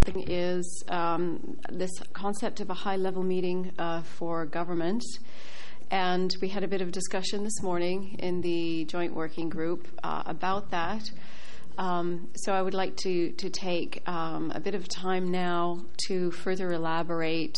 discussing is this concept of a high-level meeting for government. And we had a bit of discussion this morning in the joint working group about that. So I would like to take a bit of time now to further elaborate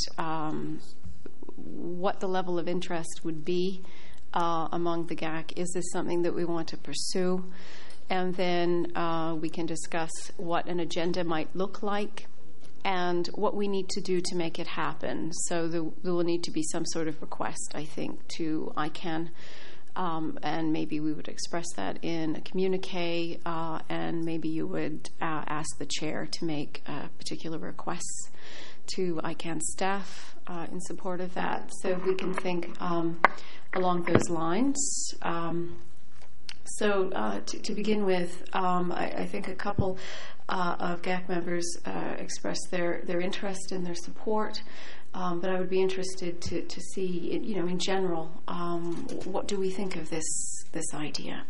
what the level of interest would be among the GAC. Is this something that we want to pursue? And then we can discuss what an agenda might look like and what we need to do to make it happen. So there will need to be some sort of request, I think, to ICANN. And maybe we would express that in a communique, and maybe you would ask the chair to make particular requests to ICANN staff in support of that. So we can think along those lines. So to begin with, I think a couple of GAC members expressed their interest and their support, but I would be interested to see, in general, what do we think of this idea?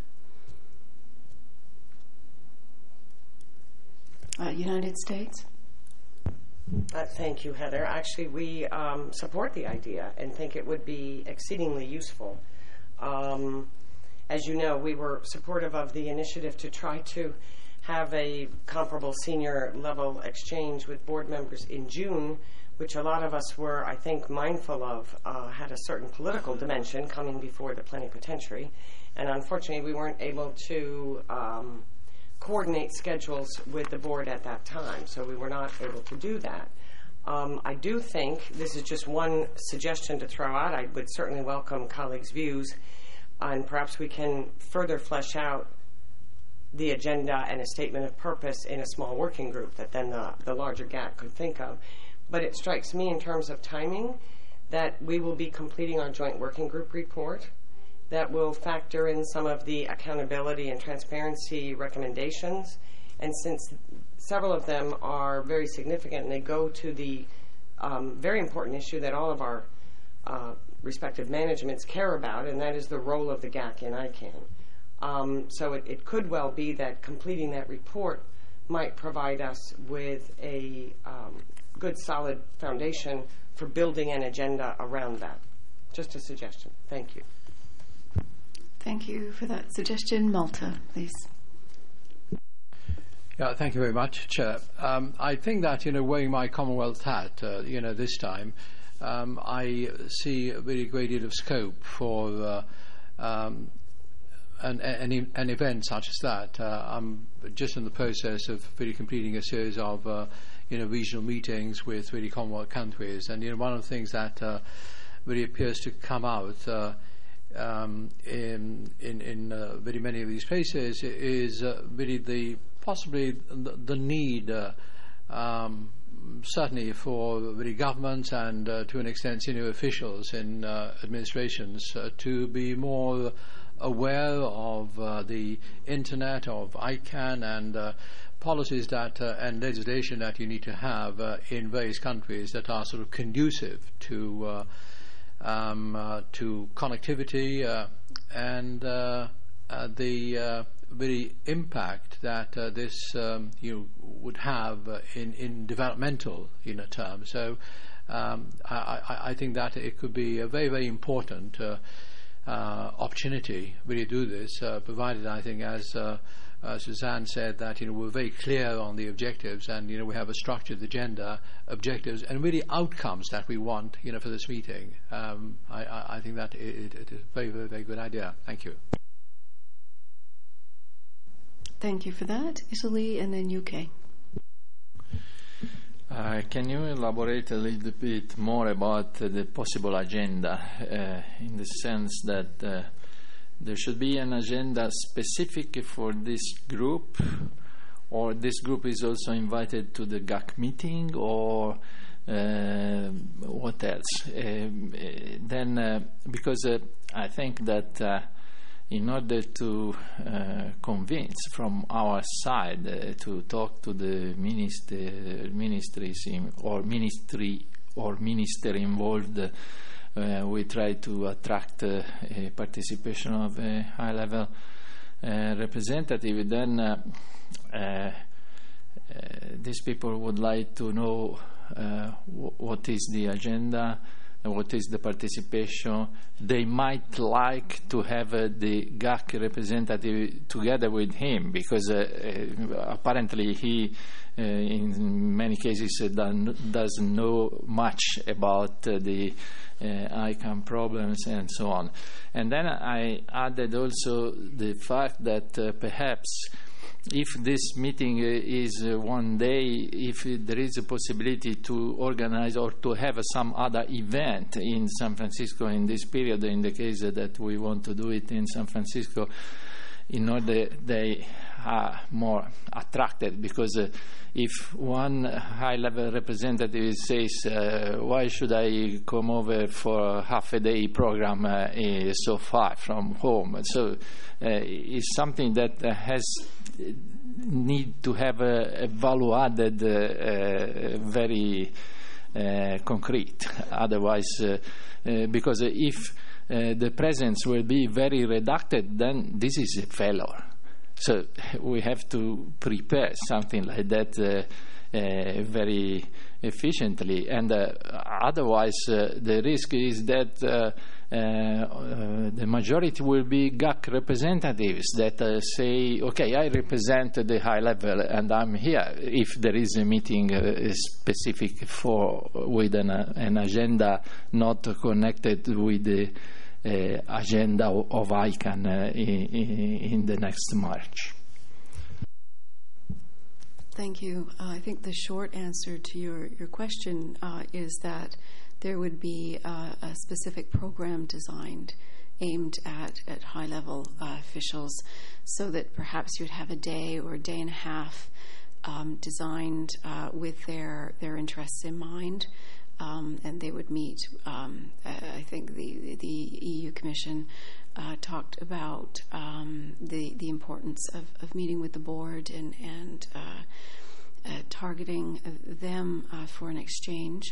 United States? Thank you, Heather. Actually, we support the idea and think it would be exceedingly useful. As you know, we were supportive of the initiative to try to have a comparable senior level exchange with board members in June, which a lot of us were, I think, mindful of, had a certain political dimension coming before the plenipotentiary. And unfortunately, we weren't able to coordinate schedules with the board at that time, so we were not able to do that. I do think, this is just one suggestion to throw out, I would certainly welcome colleagues' views, and perhaps we can further flesh out the agenda and a statement of purpose in a small working group that then the larger GAC could think of. But it strikes me in terms of timing that we will be completing our joint working group report that will factor in some of the accountability and transparency recommendations. And since several of them are very significant and they go to the very important issue that all of our respective managements care about, and that is the role of the GAC in ICANN. So it could well be that completing that report might provide us with a good, solid foundation for building an agenda around that. Just a suggestion. Thank you. Thank you for that suggestion. Malta, please. Yeah, thank you very much, Chair. I think that, wearing my Commonwealth hat, this time, I see a very great deal of scope for an event such as that. I'm just in the process of really completing a series of regional meetings with really Commonwealth countries, and one of the things that really appears to come out in very many of these places is really possibly the need. Certainly for the governments and to an extent senior officials in administrations to be more aware of the internet, of ICANN, and policies that and legislation that you need to have in various countries that are sort of conducive to connectivity and the very impact that this would have in developmental terms. So I think that it could be a very, very important opportunity really to do this, provided, I think, as Suzanne said, that we're very clear on the objectives, and we have a structured agenda, objectives, and really outcomes that we want for this meeting. I think that it is a very, very, very good idea. Thank you. Thank you for that. Italy and then UK. Can you elaborate a little bit more about the possible agenda, in the sense that there should be an agenda specific for this group, or this group is also invited to the GAC meeting, or what else? Then, because I think that in order to convince from our side to talk to the ministries or minister involved, we try to attract participation of a high-level representative. Then these people would like to know what is the agenda, what is the participation. They might like to have the GAC representative together with him, because apparently he, in many cases, doesn't know much about the ICANN problems and so on. And then I added also the fact that perhaps if this meeting is one day, if there is a possibility to organize or to have some other event in San Francisco in this period, in the case that we want to do it in San Francisco, in order they are more attracted, because if one high-level representative says, why should I come over for a half-a-day program so far from home? So it's something that has need to have a value added very concrete. Otherwise, because if the presence will be very reduced, then this is a failure. So we have to prepare something like that very efficiently, and otherwise the risk is that the majority will be GAC representatives that say, okay, I represent the high level and I'm here, if there is a meeting specific with an agenda not connected with the agenda of ICANN in the next March. Thank you. I think the short answer to your question is that there would be a specific program designed aimed at high-level officials, so that perhaps you'd have a day or a day and a half designed with their interests in mind, and they would meet. I think the EU Commission talked about the importance of meeting with the board and targeting them for an exchange.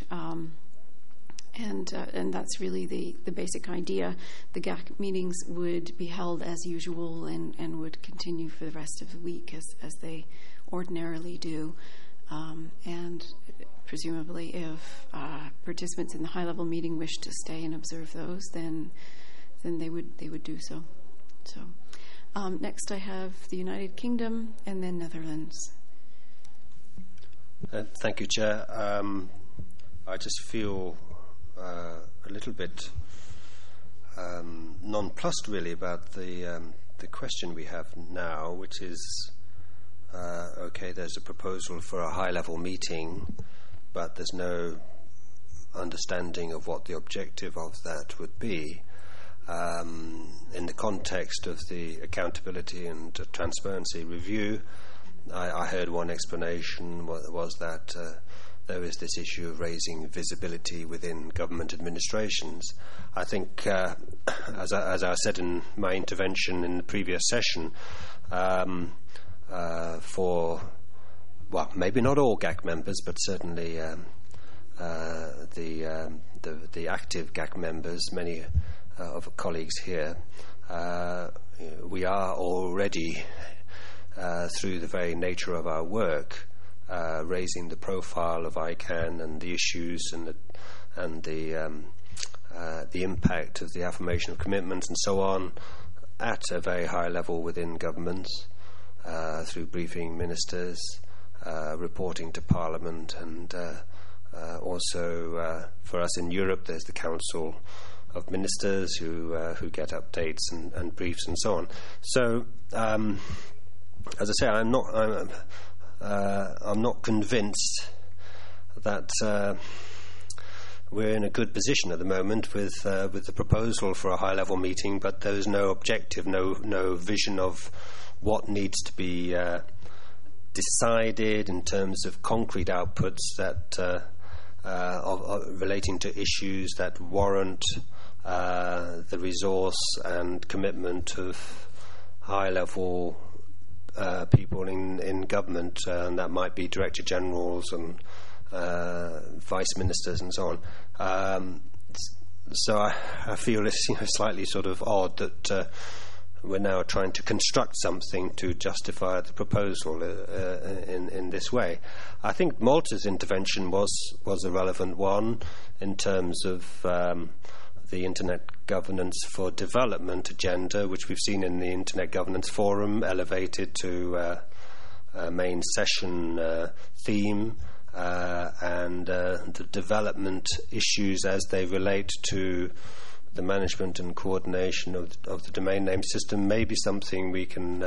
And that's really the basic idea. The GAC meetings would be held as usual and would continue for the rest of the week as they ordinarily do. And presumably if participants in the high-level meeting wish to stay and observe those, then they would do so. So next I have the United Kingdom and then Netherlands. Thank you, Chair. I just feel a little bit nonplussed, really, about the question we have now, which is, okay, there's a proposal for a high-level meeting, but there's no understanding of what the objective of that would be. In the context of the accountability and transparency review, I heard one explanation was that there is this issue of raising visibility within government administrations. I think, as I said in my intervention in the previous session, for, well, maybe not all GAC members, but certainly the active GAC members, many of colleagues here, we are already, through the very nature of our work, raising the profile of ICANN and the issues and the impact of the affirmation of commitments and so on at a very high level within governments, through briefing ministers, reporting to Parliament, and also for us in Europe, there's the Council of Ministers who get updates and briefs and so on. So, as I say, I'm not convinced that we're in a good position at the moment with the proposal for a high-level meeting, but there's no objective, no vision of what needs to be decided in terms of concrete outputs that relating to issues that warrant the resource and commitment of high-level people in government, and that might be director generals and vice ministers and so on. So I feel it's slightly sort of odd that we're now trying to construct something to justify the proposal in this way. I think Malta's intervention was a relevant one in terms of the Internet Governance for Development agenda, which we've seen in the Internet Governance Forum, elevated to a main session theme, and the development issues as they relate to the management and coordination of the domain name system may be something we can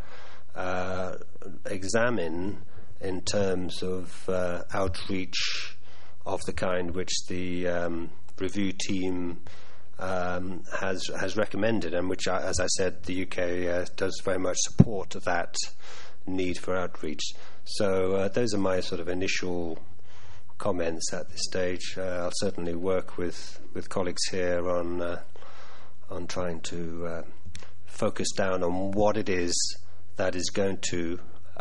examine in terms of outreach of the kind which the review team has recommended, and which, as I said, the UK does very much support that need for outreach. So those are my sort of initial comments at this stage. I'll certainly work with colleagues here on trying to focus down on what it is that is going to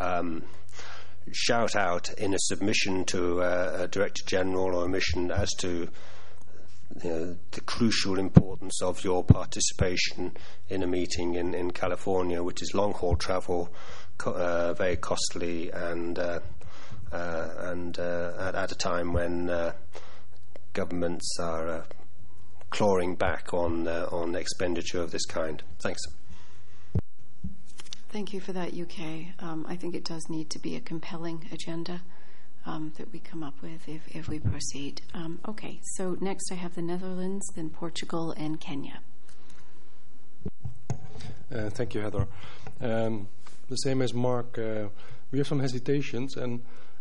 shout out in a submission to a Director General or a mission as to the crucial importance of your participation in a meeting in California, which is long-haul travel, very costly, and at a time when governments are clawing back on expenditure of this kind. Thanks. Thank you for that, UK. I think it does need to be a compelling agenda that we come up with if we proceed. Okay, so next I have the Netherlands, then Portugal, and Kenya. Thank you, Heather. The same as Mark, we have some hesitations, and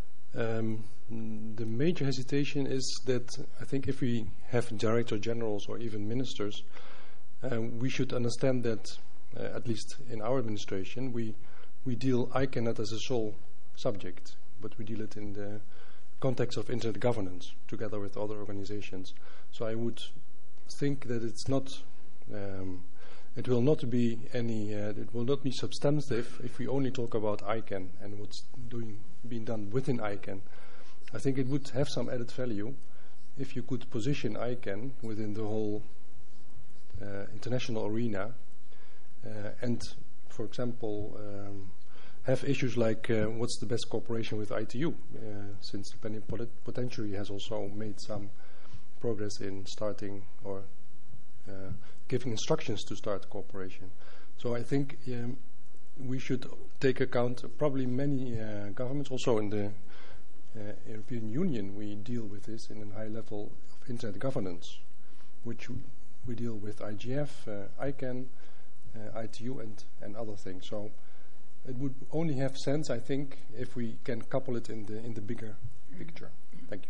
the major hesitation is that I think if we have director generals or even ministers, we should understand that, at least in our administration, we deal ICANN not as a sole subject, but we deal it in the context of internet governance together with other organizations. So I would think that it's not, it will not be substantive if we only talk about ICANN and what's being done within ICANN. I think it would have some added value if you could position ICANN within the whole international arena, and, for example, have issues like what's the best cooperation with ITU, since Plenipotentiary has also made some progress in starting or giving instructions to start cooperation. So I think we should take account, probably many governments, also in the European Union, we deal with this in a high level of internet governance, which we deal with IGF, ICANN, ITU, and other things. So it would only have sense, I think, if we can couple it in the bigger picture. Thank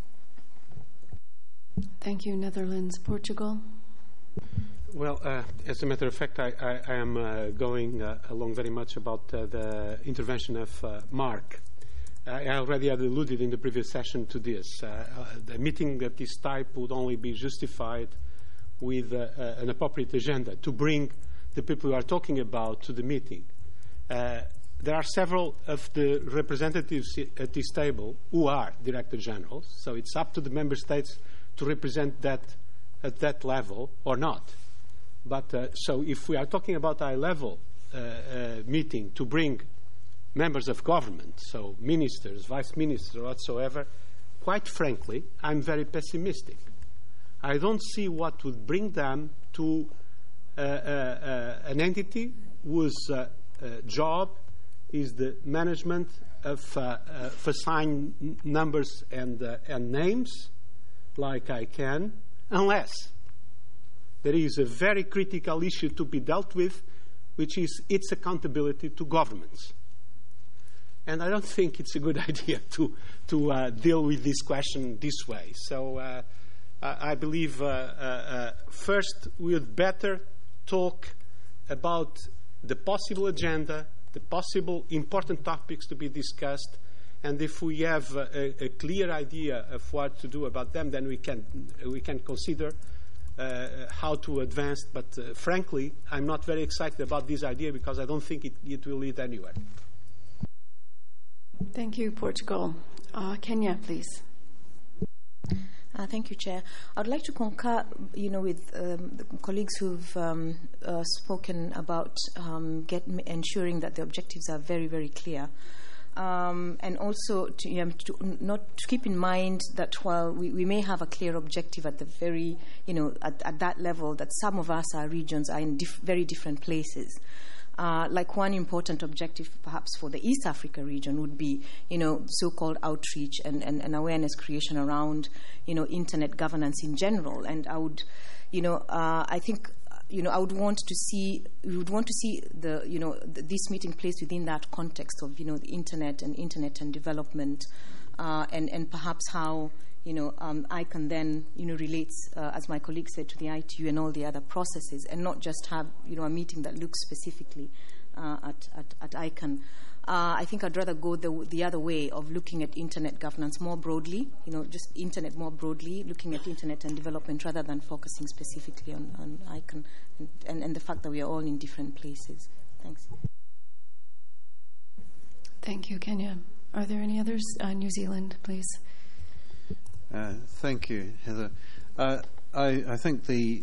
you. Thank you, Netherlands. Portugal? Well, as a matter of fact, I am going along very much about the intervention of Mark. I already had alluded in the previous session to this. The meeting of this type would only be justified with an appropriate agenda to bring the people who are talking about to the meeting. There are several of the representatives at this table who are Director Generals, so it's up to the Member States to represent that at that level or not. But so if we are talking about a high-level meeting to bring members of government, so ministers, vice ministers, or whatsoever, quite frankly, I'm very pessimistic. I don't see what would bring them to an entity whose job is the management of assigned numbers and names, like ICANN, unless there is a very critical issue to be dealt with, which is its accountability to governments. And I don't think it's a good idea to deal with this question this way. So I believe first we would better talk about the possible agenda, the possible important topics to be discussed, and if we have a clear idea of what to do about them, then we can consider how to advance. But frankly, I'm not very excited about this idea because I don't think it will lead anywhere. Thank you, Portugal. Kenya, please. Thank you, Chair. I'd like to concur, with the colleagues who've spoken about ensuring that the objectives are very, very clear. And also to keep in mind that while we may have a clear objective at the very, at that level, that some of us, our regions, are in very different places. Like one important objective perhaps for the East Africa region would be, so-called outreach and awareness creation around, internet governance in general. And I would, I think, I would want to see, we would want to see this meeting placed within that context of, the internet and development, and perhaps how, ICANN then, relates, as my colleague said, to the ITU and all the other processes, and not just have, a meeting that looks specifically at ICANN. I think I'd rather go the other way of looking at internet governance more broadly, just internet more broadly, looking at internet and development rather than focusing specifically on ICANN and the fact that we are all in different places. Thanks. Thank you, Kenya. Are there any others? New Zealand, please. Thank you, Heather. I think the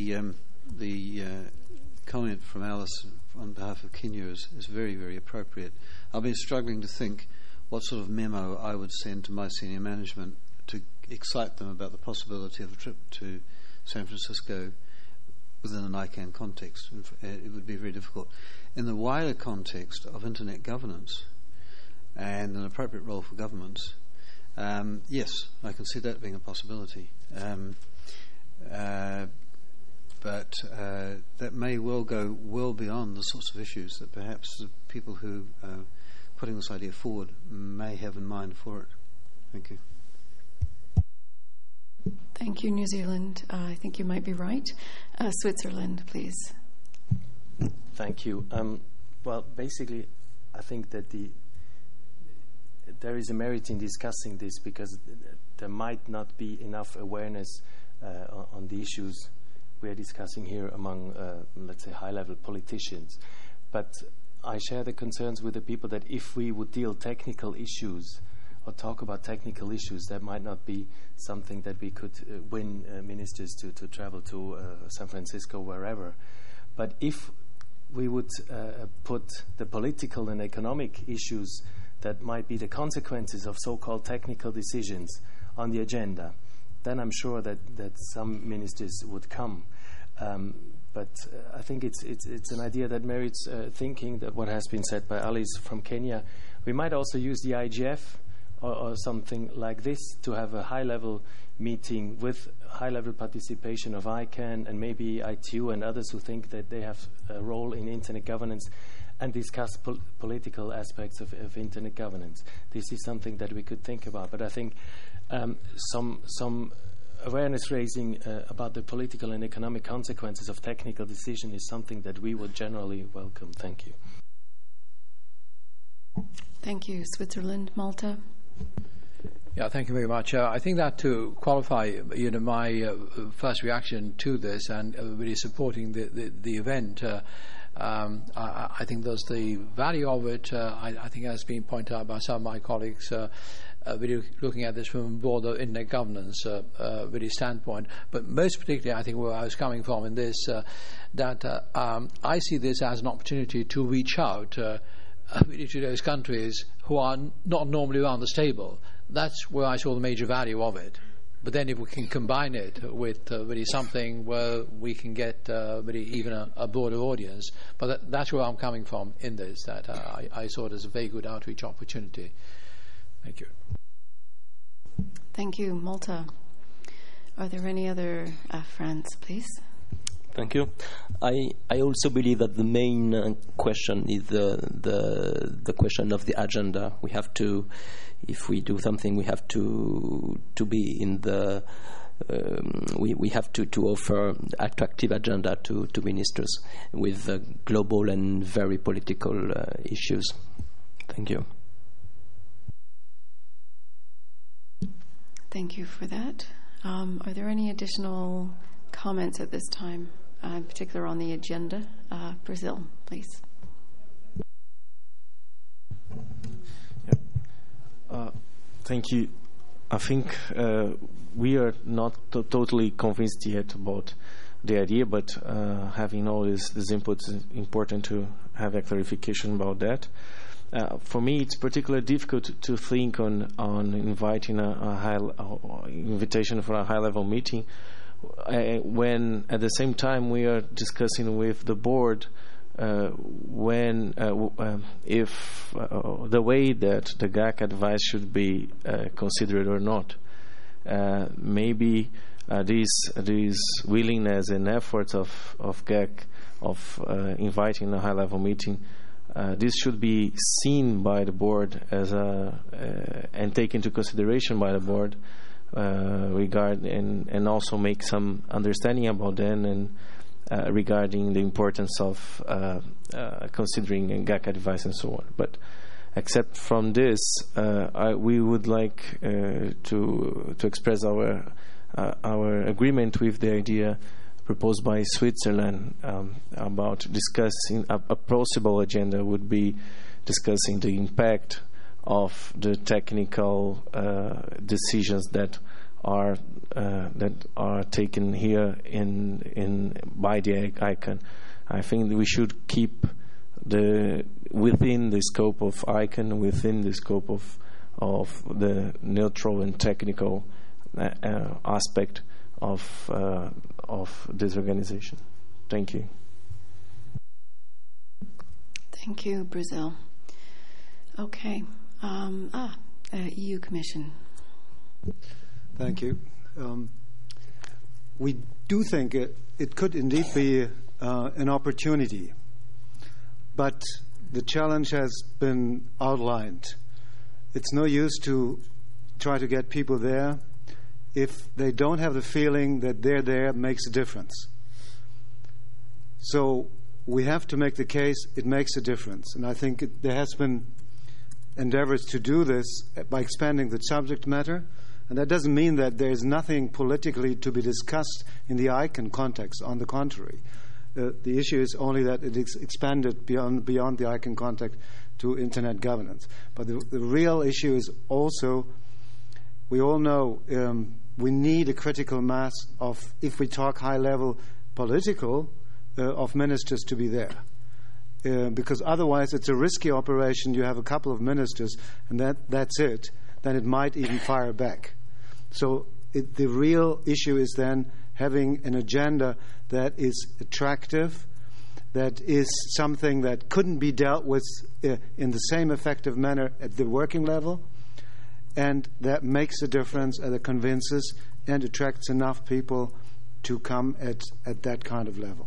comment from Alice on behalf of Kenya is very, very appropriate. I've been struggling to think what sort of memo I would send to my senior management to excite them about the possibility of a trip to San Francisco within an ICANN context. It would be very difficult. In the wider context of internet governance and an appropriate role for governments, yes, I can see that being a possibility. But that may well go well beyond the sorts of issues that perhaps the people who are putting this idea forward may have in mind for it. Thank you. Thank you, New Zealand. I think you might be right. Switzerland, please. Thank you. Well, basically, I think that there is a merit in discussing this because there might not be enough awareness on the issues we are discussing here among, let's say, high-level politicians. But I share the concerns with the people that if we would deal technical issues or talk about technical issues, that might not be something that we could win ministers to travel to San Francisco, wherever. But if we would put the political and economic issues that might be the consequences of so-called technical decisions on the agenda, then I'm sure that some ministers would come. But I think it's an idea that merits thinking, that what has been said by Alice from Kenya. We might also use the IGF or something like this to have a high-level meeting with high-level participation of ICANN and maybe ITU and others who think that they have a role in internet governance and discuss political aspects of internet governance. This is something that we could think about. But I think some awareness raising about the political and economic consequences of technical decision is something that we would generally welcome. Thank you. Thank you. Switzerland, Malta. Yeah, thank you very much. I think that to qualify, my first reaction to this and really supporting the event, I think there's the value of it. I think has been pointed out by some of my colleagues. Really looking at this from a broader internet governance really standpoint, but most particularly, I think where I was coming from in this, that I see this as an opportunity to reach out really to those countries who are not normally around this table. That's where I saw the major value of it. But then if we can combine it with really something where we can get really even a broader audience, but that's where I'm coming from in this, that I saw it as a very good outreach opportunity. Thank you. Thank you. Malta. Are there any other friends, please? Thank you. I also believe that the main question is the question of the agenda. We have to, if we do something, we have to be in the. We have to offer attractive agenda to ministers with global and very political issues. Thank you. Thank you for that. Are there any additional comments at this time, in particular on the agenda? Brazil, please. Thank you. I think we are not totally convinced yet about the idea, but having all this input is important to have a clarification about that. For me, it's particularly difficult to think on inviting invitation for a high-level meeting when at the same time we are discussing with the board if the way that the GAC advice should be considered or not. Maybe this willingness and efforts of GAC of inviting a high-level meeting, this should be seen by the board as and taken into consideration by the board and also make some understanding about them and regarding the importance of considering GAC advice and so on. But except from this, we would like to express our agreement with the idea proposed by Switzerland about discussing a possible agenda would be discussing the impact of the technical decisions that are taken here by the ICANN. I think that we should keep within the scope of ICANN, within the scope of the neutral and technical aspect of this organization. Thank you. Thank you, Brazil. Okay. EU Commission. Thank you. We do think it could indeed be an opportunity, but the challenge has been outlined. It's no use to try to get people there if they don't have the feeling that they're there makes a difference. So we have to make the case it makes a difference. And I think there has been endeavors to do this by expanding the subject matter. And that doesn't mean that there is nothing politically to be discussed in the ICANN context. On the contrary, the issue is only that it is expanded beyond the ICANN context to Internet governance. But the real issue is also, we all know we need a critical mass of, if we talk high-level political, of ministers to be there. Because otherwise it's a risky operation. You have a couple of ministers and that's it. Then it might even fire back. So the real issue is then having an agenda that is attractive, that is something that couldn't be dealt with in the same effective manner at the working level, and that makes a difference and that convinces and attracts enough people to come at that kind of level.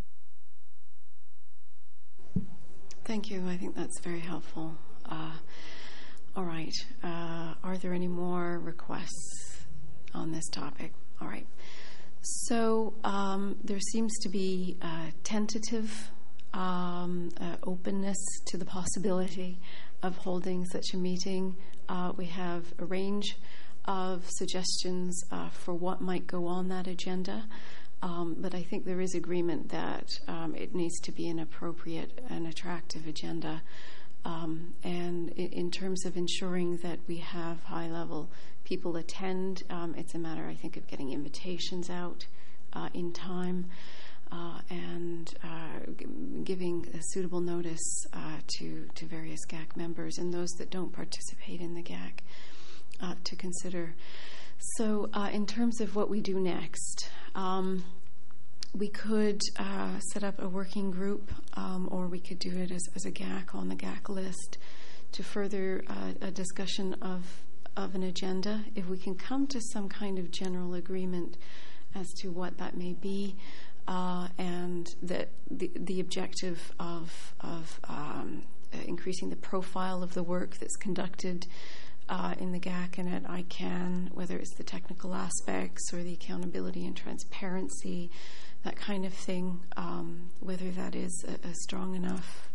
Thank you. I think that's very helpful. All right. Are there any more requests on this topic? All right. So there seems to be tentative openness to the possibility of holding such a meeting. We have a range of suggestions for what might go on that agenda. But I think there is agreement that it needs to be an appropriate and attractive agenda. And in terms of ensuring that we have high-level people attend, it's a matter, I think, of getting invitations out in time and giving a suitable notice to various GAC members and those that don't participate in the GAC to consider. So in terms of what we do next, we could set up a working group, or we could do it as a GAC on the GAC list to further a discussion of an agenda. If we can come to some kind of general agreement as to what that may be, and that the objective of increasing the profile of the work that's conducted in the GAC and at ICANN, whether it's the technical aspects or the accountability and transparency, that kind of thing, whether that is a strong enough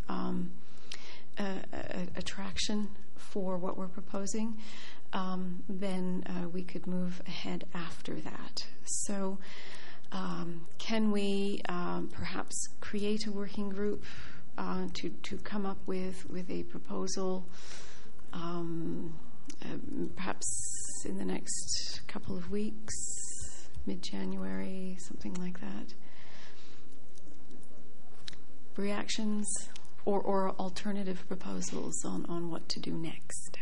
attraction for what we're proposing, then we could move ahead after that. So can we perhaps create a working group to come up with a proposal, perhaps in the next couple of weeks, mid-January, something like that. Reactions or alternative proposals on what to do next?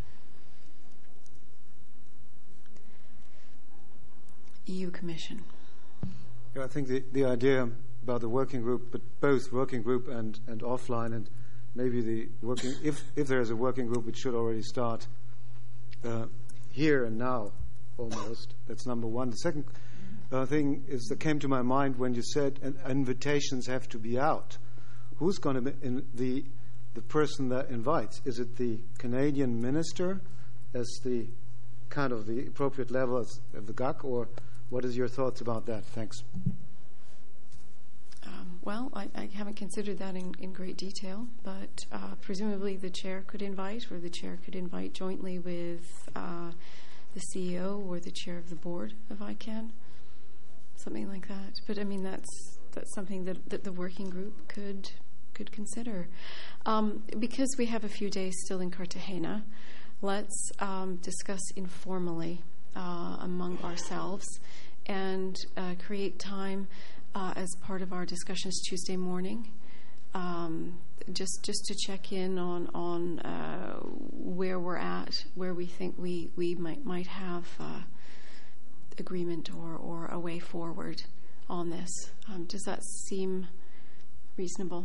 EU Commission. Yeah, I think the idea about the working group, but both working group and offline, and maybe the working, if there is a working group, it should already start here and now, almost. That's number one. The second thing is that came to my mind when you said invitations have to be out. Who's going to be the person that invites? Is it the Canadian minister as the kind of the appropriate level of the GAC, or what is your thoughts about that? Thanks. Well, I haven't considered that in great detail, but presumably the chair could invite, or the chair could invite jointly with the CEO or the chair of the board of ICANN, something like that. But I mean, that's something that the working group could consider. Because we have a few days still in Cartagena, let's discuss informally among ourselves and create time as part of our discussions Tuesday morning, just to check in on where we're at, where we think we might have agreement or a way forward on this. Does that seem reasonable?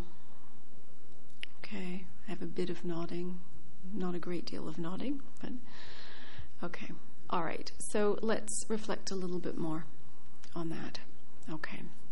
Okay, I have a bit of nodding, not a great deal of nodding, but okay. All right, so let's reflect a little bit more on that. Okay.